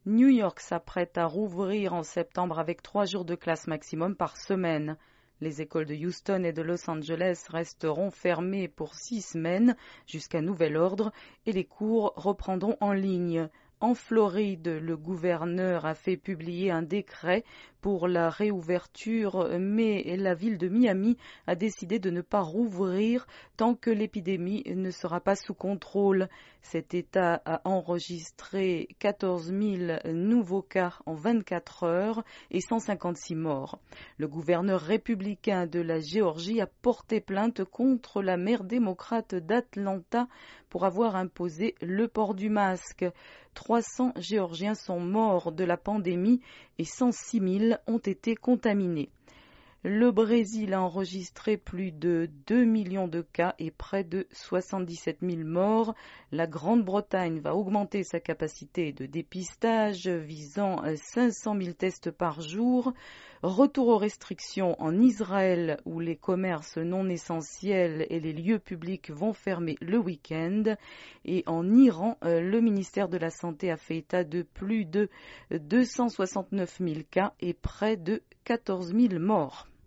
New York s'apprête à rouvrir en septembre avec 3 jours de classe maximum par semaine. Les écoles de Houston et de Los Angeles resteront fermées pour 6 semaines jusqu'à nouvel ordre et les cours reprendront en ligne. En Floride, le gouverneur a fait publier un décret pour la réouverture, mais la ville de Miami a décidé de ne pas rouvrir tant que l'épidémie ne sera pas sous contrôle. Cet État a enregistré 14 000 nouveaux cas en 24 heures et 156 morts. Le gouverneur républicain de la Géorgie a porté plainte contre la maire démocrate d'Atlanta pour avoir imposé le port du masque. 300 Géorgiens sont morts de la pandémie et 106 000 ont été contaminés. Le Brésil a enregistré plus de 2 millions de cas et près de 77 000 morts. La Grande-Bretagne va augmenter sa capacité de dépistage visant 500 000 tests par jour. Retour aux restrictions en Israël où les commerces non essentiels et les lieux publics vont fermer le week-end. Et en Iran, le ministère de la Santé a fait état de plus de 269 000 cas et près de 14 000 morts.